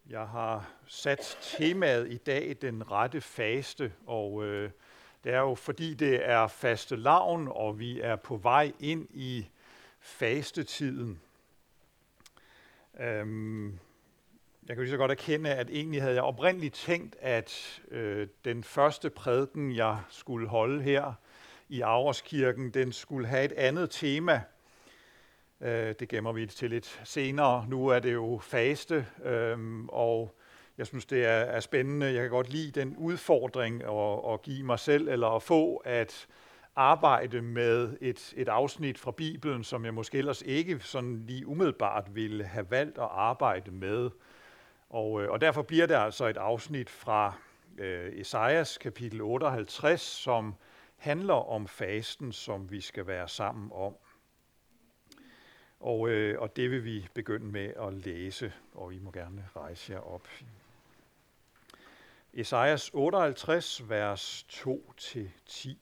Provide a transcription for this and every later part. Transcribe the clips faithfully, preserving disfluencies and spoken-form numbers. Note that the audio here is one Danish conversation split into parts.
Jeg har sat temaet i dag den rette faste, og øh, det er jo fordi det er fastelavn, og vi er på vej ind i fastetiden. Øhm, jeg kan lige så godt erkende, at egentlig havde jeg oprindeligt tænkt, at øh, den første prædiken, jeg skulle holde her i Aarhuskirken, den skulle have et andet tema. Det gemmer vi til lidt senere. Nu er det jo faste, øhm, og jeg synes, det er, er spændende. Jeg kan godt lide den udfordring at, at give mig selv, eller at få at arbejde med et, et afsnit fra Bibelen, som jeg måske ellers ikke sådan lige umiddelbart ville have valgt at arbejde med. Og, og derfor bliver det altså et afsnit fra øh, Esajas kapitel otteoghalvtreds, som handler om fasten, som vi skal være sammen om. Og, øh, og det vil vi begynde med at læse, og I må gerne rejse jer op. Esajas otteoghalvtreds, vers to til ti.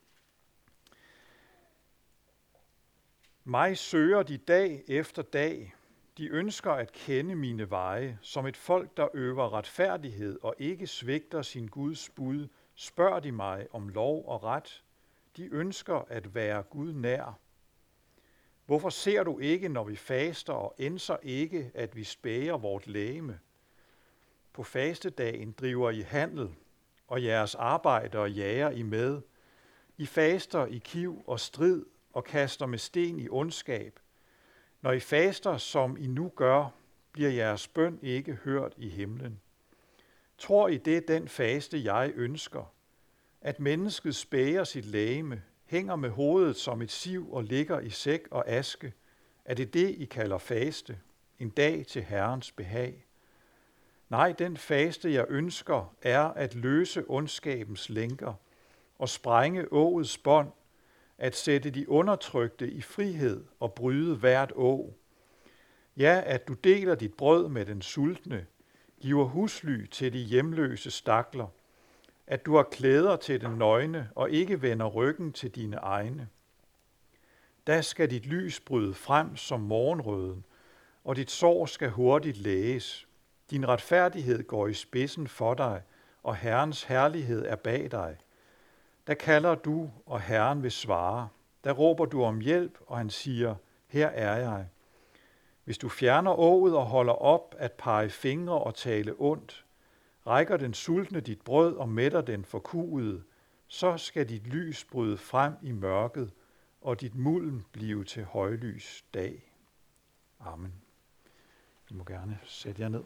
Mig søger de dag efter dag, de ønsker at kende mine veje, som et folk, der øver retfærdighed og ikke svigter sin Guds bud, spørger de mig om lov og ret. De ønsker at være Gud nær. Hvorfor ser du ikke, når vi faster, og ændser ikke, at vi spærer vort legeme? På fastedagen driver I handel, og jeres arbejdere jager I med. I faster i kiv og strid, og kaster med sten i ondskab. Når I faster, som I nu gør, bliver jeres bøn ikke hørt i himlen. Tror I det, den faste jeg ønsker, at mennesket spærer sit legeme, hænger med hovedet som et siv og ligger i sæk og aske? Er det det, I kalder faste? En dag til Herrens behag? Nej, den faste, jeg ønsker, er at løse ondskabens lænker og sprænge ågets bånd, at sætte de undertrykte i frihed og bryde hvert åg. Ja, at du deler dit brød med den sultne, giver husly til de hjemløse stakler, at du har klæder til den nøgne og ikke vender ryggen til dine egne. Da skal dit lys bryde frem som morgenrøden, og dit sår skal hurtigt læges. Din retfærdighed går i spidsen for dig, og Herrens herlighed er bag dig. Da kalder du, og Herren vil svare. Da råber du om hjælp, og han siger, her er jeg. Hvis du fjerner åget og holder op at pege fingre og tale ondt, rækker den sultne dit brød og mætter den forkuede, så skal dit lys bryde frem i mørket, og dit mulm blive til højlys dag. Amen. I må gerne sætte jer ned.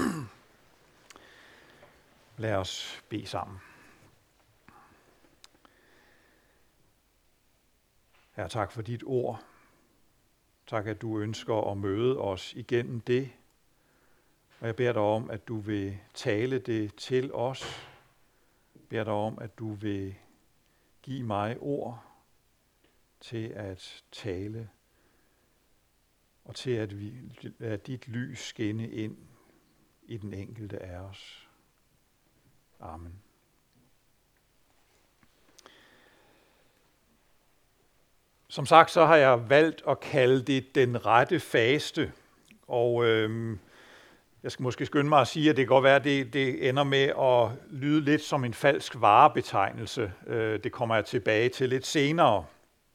Lad os bede sammen. Herre, tak for dit ord. Tak, at du ønsker at møde os igennem det. Og jeg beder dig om, at du vil tale det til os. Jeg beder dig om, at du vil give mig ord til at tale, og til at, vi, at dit lys skinne ind i den enkelte af os. Amen. Som sagt, så har jeg valgt at kalde det den rette faste, og øhm, jeg skal måske skynde mig at sige, at det kan godt være, at det, det ender med at lyde lidt som en falsk varebetegnelse. Øh, det kommer jeg tilbage til lidt senere.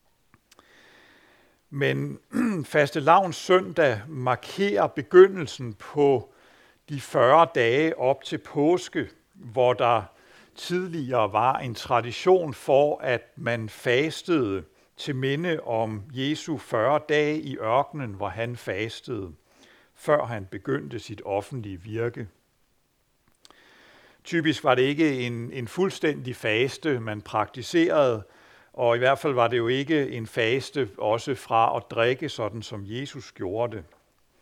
Men fastelavns søndag markerer begyndelsen på de fyrre dage op til påske, hvor der tidligere var en tradition for, at man fastede til minde om Jesu fyrre dage i ørkenen, hvor han fastede, før han begyndte sit offentlige virke. Typisk var det ikke en, en fuldstændig faste, man praktiserede, og i hvert fald var det jo ikke en faste også fra at drikke, sådan som Jesus gjorde det.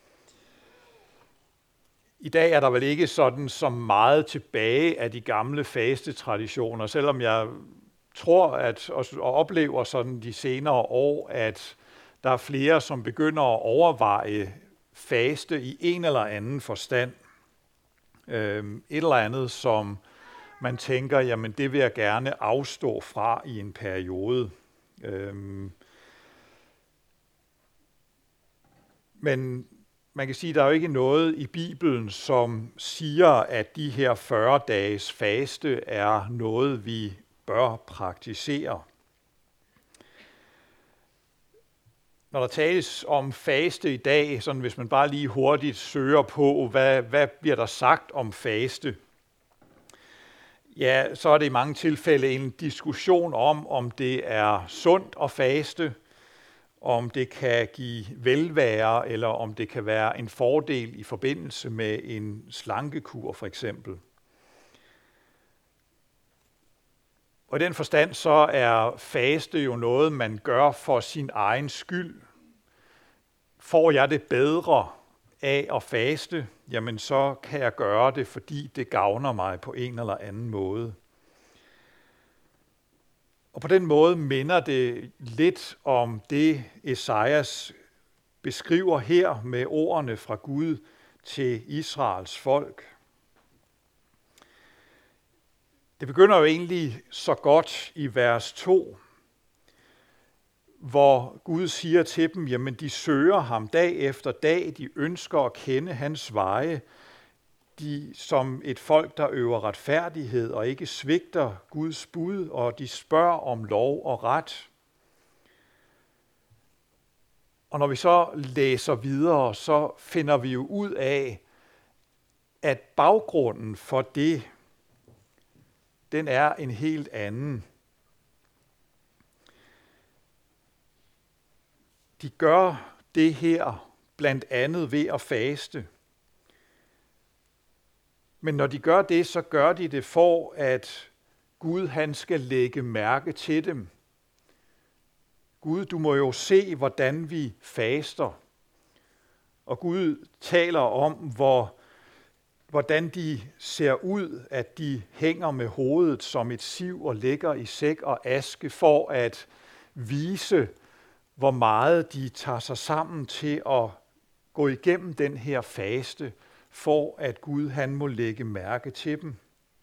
I dag er der vel ikke sådan så meget tilbage af de gamle fastetraditioner, selvom jeg tror at, og oplever sådan de senere år, at der er flere, som begynder at overveje faste i en eller anden forstand. Et eller andet, som man tænker, jamen det vil jeg gerne afstå fra i en periode. Men man kan sige, at der er jo ikke noget i Bibelen, som siger, at de her fyrre dages faste er noget, vi bør praktisere. Når der tales om faste i dag, sådan hvis man bare lige hurtigt søger på, hvad, hvad bliver der sagt om faste, ja, så er det i mange tilfælde en diskussion om, om det er sundt at faste, om det kan give velvære, eller om det kan være en fordel i forbindelse med en slankekur for eksempel. Og i den forstand så er faste jo noget, man gør for sin egen skyld. Får jeg det bedre af at faste, jamen så kan jeg gøre det, fordi det gavner mig på en eller anden måde. Og på den måde minder det lidt om det, Esajas beskriver her med ordene fra Gud til Israels folk. Det begynder jo egentlig så godt i vers to, hvor Gud siger til dem, jamen de søger ham dag efter dag, de ønsker at kende hans veje, de som et folk, der øver retfærdighed og ikke svigter Guds bud, og de spørger om lov og ret. Og når vi så læser videre, så finder vi jo ud af, at baggrunden for det, den er en helt anden. De gør det her blandt andet ved at faste. Men når de gør det, så gør de det for, at Gud han skal lægge mærke til dem. Gud, du må jo se, hvordan vi faster. Og Gud taler om, hvor, hvordan de ser ud, at de hænger med hovedet som et siv og ligger i sæk og aske for at vise, hvor meget de tager sig sammen til at gå igennem den her faste, for at Gud han må lægge mærke til dem.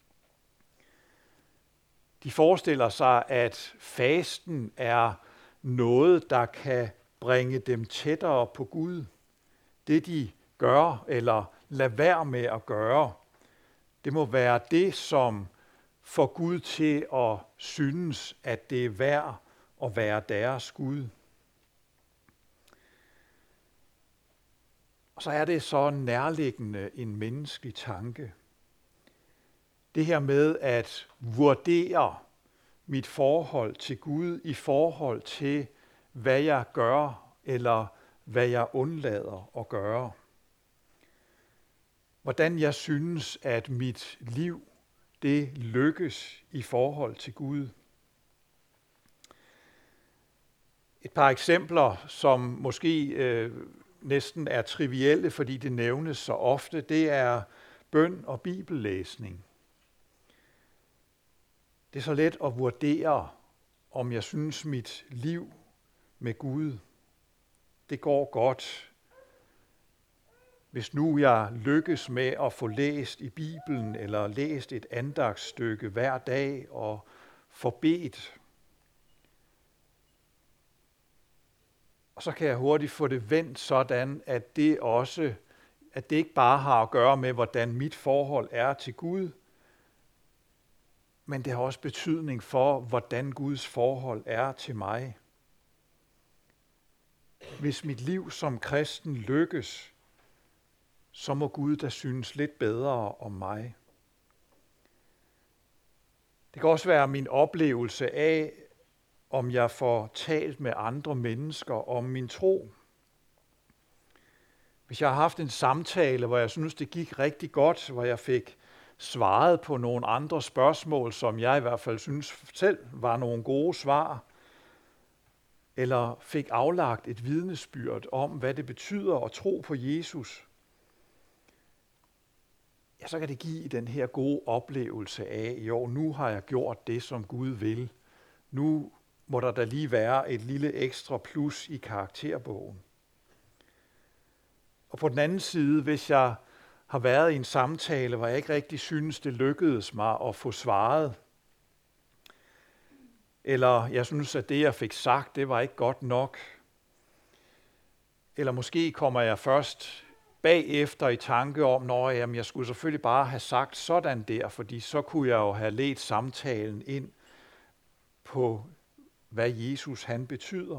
De forestiller sig, at fasten er noget, der kan bringe dem tættere på Gud. Det de gør eller lader være med at gøre, det må være det, som får Gud til at synes, at det er værd at være deres Gud. Og så er det så nærliggende en menneskelig tanke. Det her med at vurdere mit forhold til Gud i forhold til, hvad jeg gør, eller hvad jeg undlader at gøre. Hvordan jeg synes, at mit liv, det lykkes i forhold til Gud. Et par eksempler, som måske øh, næsten er trivielle, fordi det nævnes så ofte, det er bøn og bibellæsning. Det er så let at vurdere, om jeg synes, mit liv med Gud, det går godt. Hvis nu jeg lykkes med at få læst i Bibelen, eller læst et andagsstykke hver dag og få bedt, og så kan jeg hurtigt få det vendt sådan, at det også, at det ikke bare har at gøre med, hvordan mit forhold er til Gud, men det har også betydning for, hvordan Guds forhold er til mig. Hvis mit liv som kristen lykkes, så må Gud da synes lidt bedre om mig. Det kan også være min oplevelse af, om jeg får talt med andre mennesker om min tro. Hvis jeg har haft en samtale, hvor jeg synes, det gik rigtig godt, hvor jeg fik svaret på nogle andre spørgsmål, som jeg i hvert fald synes selv var nogle gode svar, eller fik aflagt et vidnesbyrd om, hvad det betyder at tro på Jesus, ja, så kan det give den her gode oplevelse af, jo, nu har jeg gjort det, som Gud vil. Nu må der da lige være et lille ekstra plus i karakterbogen. Og på den anden side, hvis jeg har været i en samtale, hvor jeg ikke rigtig synes, det lykkedes mig at få svaret, eller jeg synes, at det, jeg fik sagt, det var ikke godt nok, eller måske kommer jeg først bagefter i tanke om, når jamen, jeg skulle selvfølgelig bare have sagt sådan der, fordi så kunne jeg jo have ledt samtalen ind på, hvad Jesus han betyder.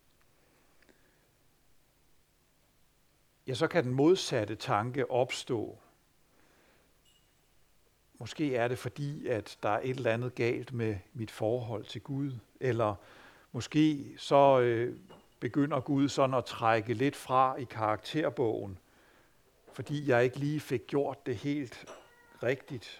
Ja, så kan den modsatte tanke opstå. Måske er det fordi, at der er et eller andet galt med mit forhold til Gud, eller måske så øh, begynder Gud sådan at trække lidt fra i karakterbogen, fordi jeg ikke lige fik gjort det helt rigtigt.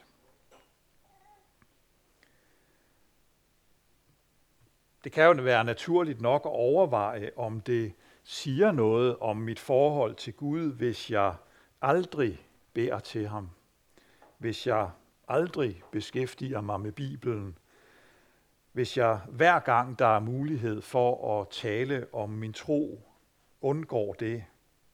Det kan jo være naturligt nok at overveje, om det siger noget om mit forhold til Gud, hvis jeg aldrig beder til ham, hvis jeg aldrig beskæftiger mig med Bibelen, hvis jeg hver gang der er mulighed for at tale om min tro, undgår det.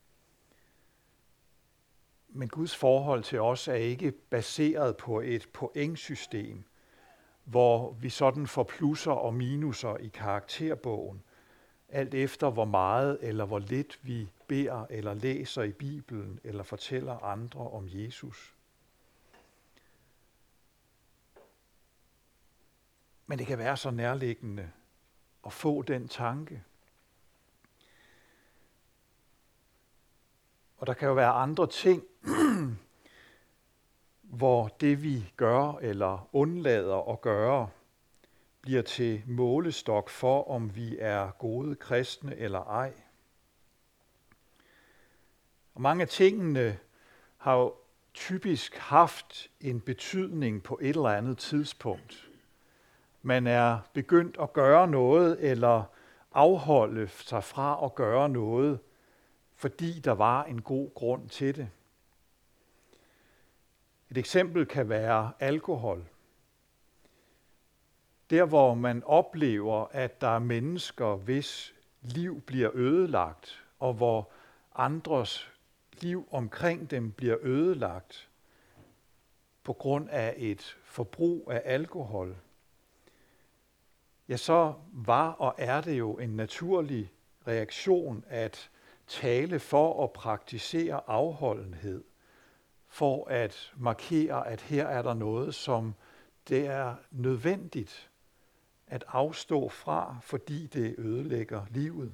Men Guds forhold til os er ikke baseret på et pointsystem, hvor vi sådan får plusser og minuser i karakterbogen, alt efter hvor meget eller hvor lidt vi beder eller læser i Bibelen eller fortæller andre om Jesus. Men det kan være så nærliggende at få den tanke. Og der kan jo være andre ting, hvor det vi gør eller undlader at gøre, bliver til målestok for, om vi er gode kristne eller ej. Og mange af tingene har jo typisk haft en betydning på et eller andet tidspunkt. Man er begyndt at gøre noget eller afholde sig fra at gøre noget, fordi der var en god grund til det. Et eksempel kan være alkohol. Der hvor man oplever, at der er mennesker, hvis liv bliver ødelagt, og hvor andres liv omkring dem bliver ødelagt på grund af et forbrug af alkohol, ja, så var og er det jo en naturlig reaktion at tale for at praktisere afholdenhed, for at markere, at her er der noget, som det er nødvendigt at afstå fra, fordi det ødelægger livet.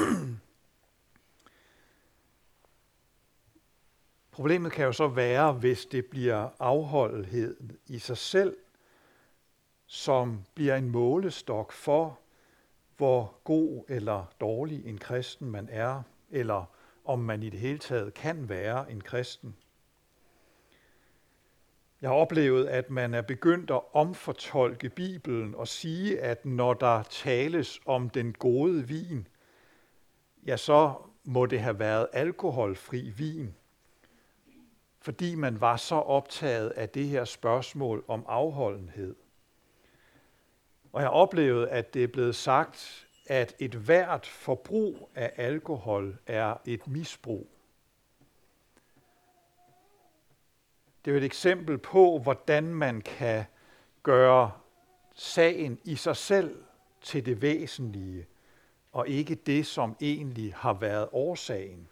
Problemet kan jo så være, hvis det bliver afholdenhed i sig selv, som bliver en målestok for, hvor god eller dårlig en kristen man er, eller om man i det hele taget kan være en kristen. Jeg har oplevet, at man er begyndt at omfortolke Bibelen og sige, at når der tales om den gode vin, ja, så må det have været alkoholfri vin, fordi man var så optaget af det her spørgsmål om afholdenhed. Og jeg har oplevet, at det er blevet sagt, at et hvert forbrug af alkohol er et misbrug. Det er jo et eksempel på, hvordan man kan gøre sagen i sig selv til det væsentlige, og ikke det, som egentlig har været årsagen.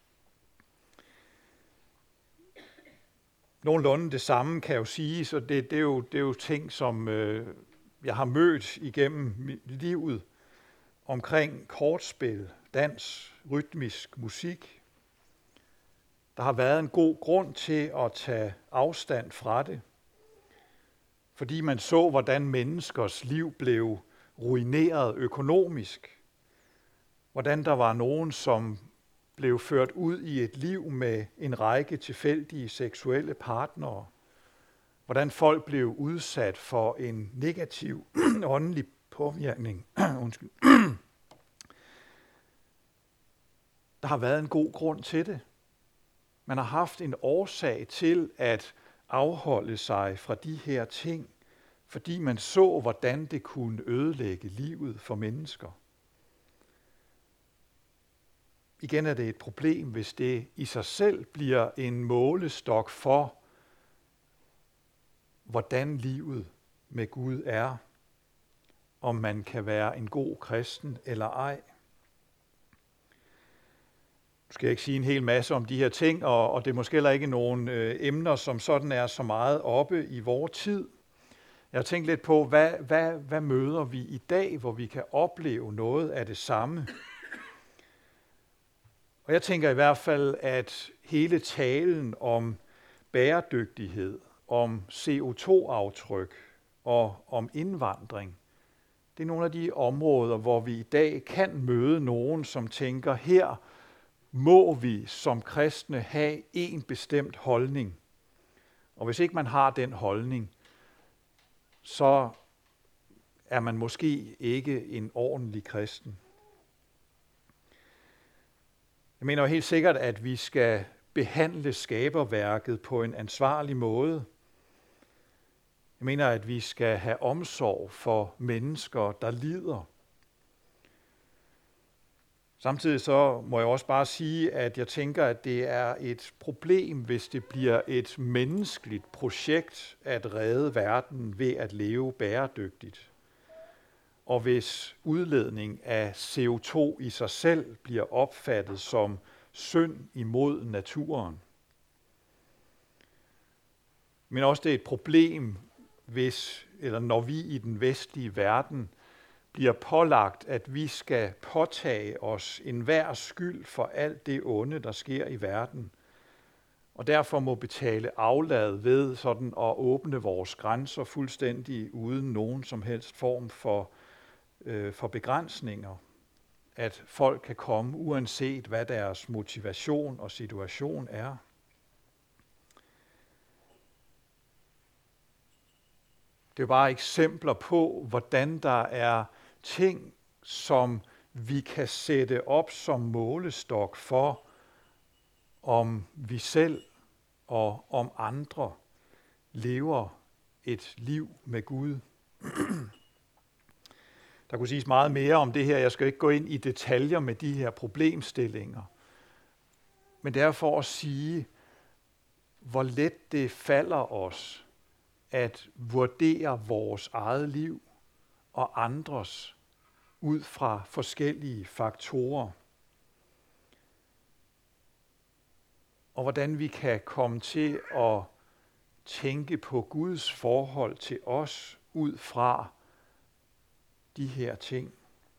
Nogenlunde det samme kan jo siges, og det, det, er, jo, det er jo ting, som øh, jeg har mødt igennem livet omkring kortspil, dans, rytmisk musik. Der har været en god grund til at tage afstand fra det, fordi man så, hvordan menneskers liv blev ruineret økonomisk. Hvordan der var nogen, som blev ført ud i et liv med en række tilfældige seksuelle partnere. Hvordan folk blev udsat for en negativ åndelig påvirkning. Undskyld. Der har været en god grund til det. Man har haft en årsag til at afholde sig fra de her ting, fordi man så, hvordan det kunne ødelægge livet for mennesker. Igen er det et problem, hvis det i sig selv bliver en målestok for, hvordan livet med Gud er, om man kan være en god kristen eller ej. skal jeg ikke sige en hel masse om de her ting, og, og det er måske heller ikke nogle øh, emner, som sådan er så meget oppe i vores tid. Jeg har tænkt lidt på, hvad, hvad, hvad møder vi i dag, hvor vi kan opleve noget af det samme. Og jeg tænker i hvert fald, at hele talen om bæredygtighed, om C O to aftryk og om indvandring, det er nogle af de områder, hvor vi i dag kan møde nogen, som tænker, her må vi som kristne have en bestemt holdning. Og hvis ikke man har den holdning, så er man måske ikke en ordentlig kristen. Jeg mener jo helt sikkert, at vi skal behandle skaberværket på en ansvarlig måde. Jeg mener, at vi skal have omsorg for mennesker, der lider. Samtidig så må jeg også bare sige, at jeg tænker, at det er et problem, hvis det bliver et menneskeligt projekt at redde verden ved at leve bæredygtigt. Og hvis udledning af C O to i sig selv bliver opfattet som synd imod naturen. Men også det er et problem, hvis, eller når vi i den vestlige verden bliver pålagt, at vi skal påtage os enhver skyld for alt det onde, der sker i verden, og derfor må betale aflad ved sådan at åbne vores grænser fuldstændig uden nogen som helst form for, øh, for begrænsninger. At folk kan komme uanset hvad deres motivation og situation er. Det er bare eksempler på, hvordan der er ting, som vi kan sætte op som målestok for, om vi selv og om andre lever et liv med Gud. Der kunne siges meget mere om det her. Jeg skal ikke gå ind i detaljer med de her problemstillinger. Men det er for at sige, hvor let det falder os at vurdere vores eget liv og andres ud fra forskellige faktorer. Og hvordan vi kan komme til at tænke på Guds forhold til os ud fra de her ting.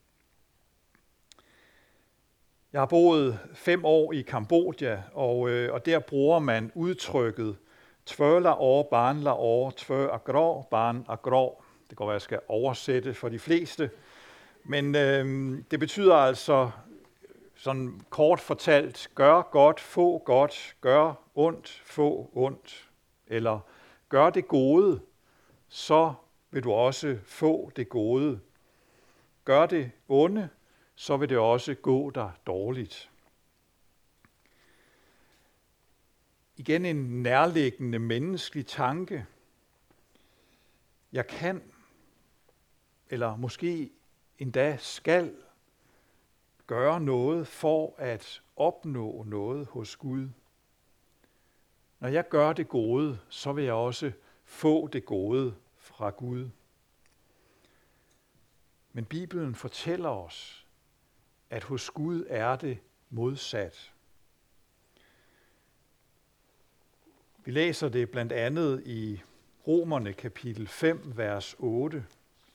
Jeg har boet fem år i Kambodja, og, øh, og der bruger man udtrykket tvørla år, barnla år, tvør agro, barn agro. Det går være, jeg skal oversætte for de fleste. Men øh, det betyder altså, sådan kort fortalt, gør godt, få godt, gør ondt, få ondt. Eller gør det gode, så vil du også få det gode. Gør det onde, så vil det også gå dig dårligt. Igen en nærliggende menneskelig tanke. Jeg kan, eller måske endda skal, gøre noget for at opnå noget hos Gud. Når jeg gør det gode, så vil jeg også få det gode fra Gud. Men Bibelen fortæller os, at hos Gud er det modsat. Vi læser det blandt andet i Romerne kapitel fem, vers otte.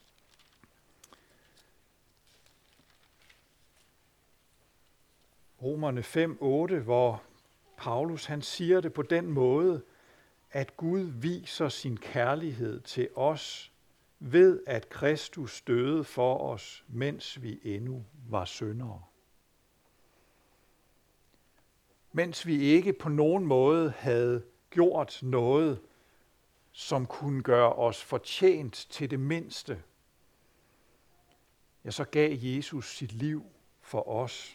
Romerne fem, otte, hvor Paulus han siger det på den måde, at Gud viser sin kærlighed til os ved at Kristus døde for os, mens vi endnu var syndere. Mens vi ikke på nogen måde havde gjort noget, som kunne gøre os fortjent til det mindste, ja, så gav Jesus sit liv for os.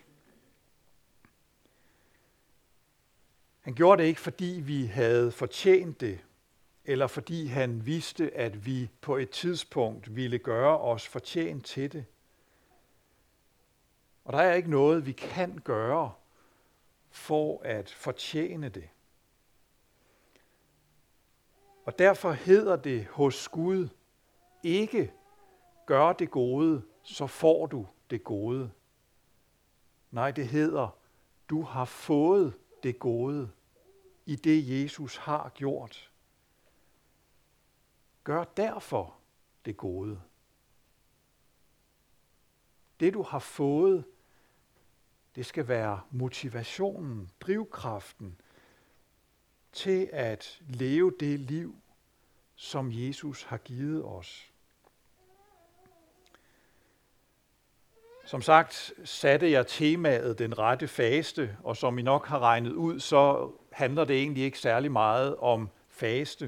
Han gjorde det ikke, fordi vi havde fortjent det, eller fordi han vidste, at vi på et tidspunkt ville gøre os fortjent til det. Og der er ikke noget, vi kan gøre for at fortjene det. Og derfor hedder det hos Gud ikke, gør det gode, så får du det gode. Nej, det hedder, du har fået det gode i det, Jesus har gjort. Gør derfor det gode. Det, du har fået, det skal være motivationen, drivkraften til at leve det liv, som Jesus har givet os. Som sagt satte jeg temaet den rette faste, og som I nok har regnet ud, så handler det egentlig ikke særlig meget om faste.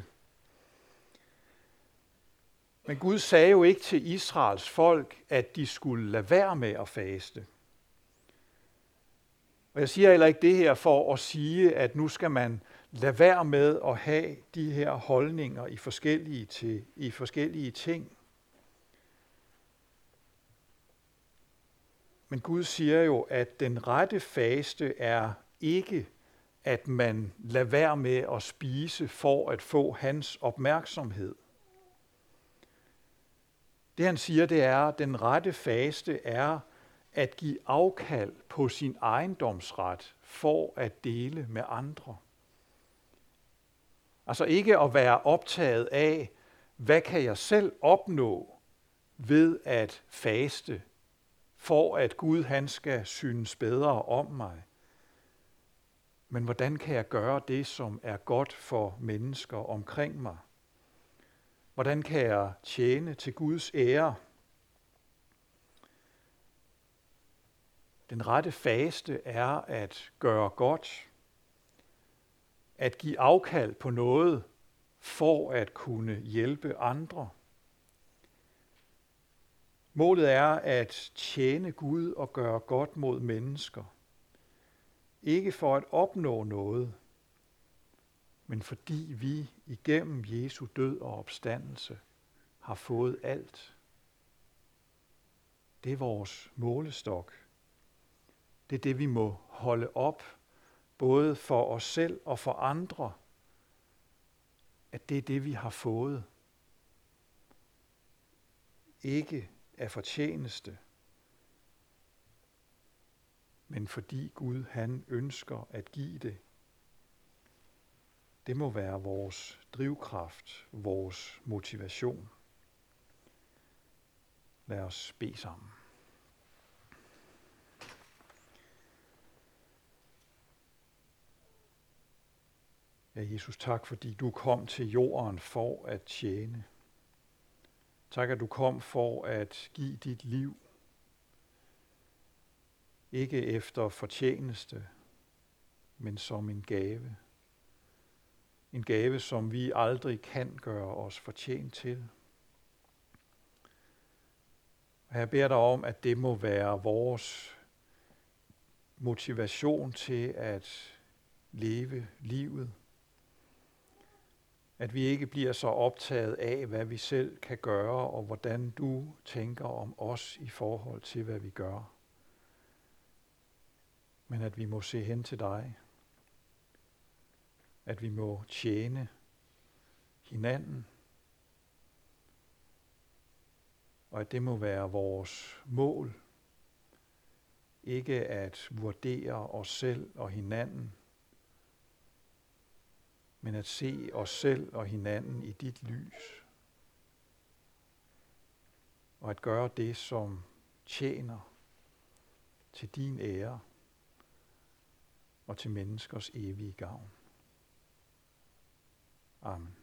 Men Gud sagde jo ikke til Israels folk, at de skulle lade være med at faste. Og jeg siger heller ikke det her for at sige, at nu skal man lade være med at have de her holdninger i forskellige, til, i forskellige ting. Men Gud siger jo, at den rette faste er ikke, at man lader være med at spise for at få hans opmærksomhed. Det han siger, det er, at den rette faste er at give afkald på sin ejendomsret for at dele med andre. Altså ikke at være optaget af, hvad kan jeg selv opnå ved at faste, for at Gud han skal synes bedre om mig. Men hvordan kan jeg gøre det, som er godt for mennesker omkring mig? Hvordan kan jeg tjene til Guds ære? Den rette faste er at gøre godt, at give afkald på noget for at kunne hjælpe andre. Målet er at tjene Gud og gøre godt mod mennesker. Ikke for at opnå noget, men fordi vi igennem Jesu død og opstandelse har fået alt. Det er vores målestok. Det er det, vi må holde op, både for os selv og for andre, at det er det, vi har fået. Ikke af fortjeneste, men fordi Gud han ønsker at give det. Det må være vores drivkraft, vores motivation. Lad os bede sammen. Ja, Jesus, tak fordi du kom til jorden for at tjene. Tak, at du kom for at give dit liv. Ikke efter fortjeneste, men som en gave. En gave, som vi aldrig kan gøre os fortjent til. Og jeg beder dig om, at det må være vores motivation til at leve livet. At vi ikke bliver så optaget af, hvad vi selv kan gøre, og hvordan du tænker om os i forhold til, hvad vi gør. Men at vi må se hen til dig. At vi må tjene hinanden. Og at det må være vores mål. Ikke at vurdere os selv og hinanden, men at se os selv og hinanden i dit lys. Og at gøre det, som tjener til din ære og til menneskers evige gavn. Amen.